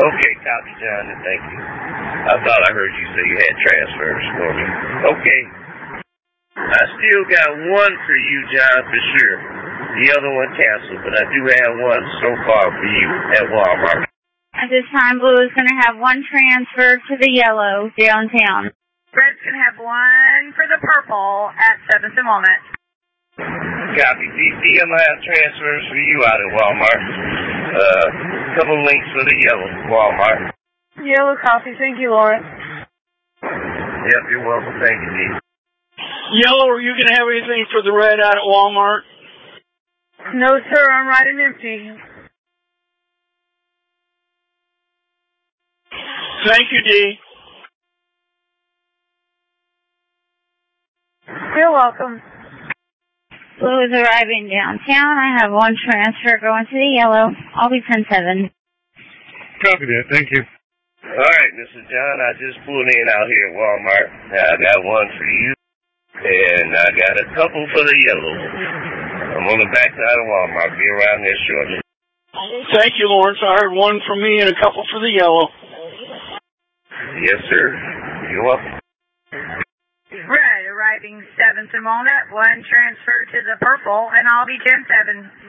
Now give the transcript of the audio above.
Okay, copy, John, and thank you. I thought I heard you say you had transfers for me. Okay. I still got one for you, John, for sure. The other one canceled, but I do have one so far for you at Walmart. At this time, Blue is going to have one transfer to the yellow downtown. Red's going to have one for the purple at 7th and Walnut. Copy. DCM have transfers for you out at Walmart. Couple links for the yellow Walmart. Yellow copy. Thank you, Lawrence. Yep, you're welcome. Thank you, Dee. Yellow, are you going to have anything for the red out at Walmart? No, sir. I'm riding empty. Thank you, Dee. You're welcome. Blue is arriving downtown. I have one transfer going to the yellow. I'll be 10-7. Copy that. Thank you. All right, Mr. John, I just pulled in out here at Walmart. I got one for you, and I got a couple for the yellow. I'm on the back side of Walmart. Be around there shortly. Thank you, Lawrence. I heard one for me and a couple for the yellow. Yes, sir. You're welcome. Red arriving 7th and Walnut. One transfer to the purple, and I'll be 10-7.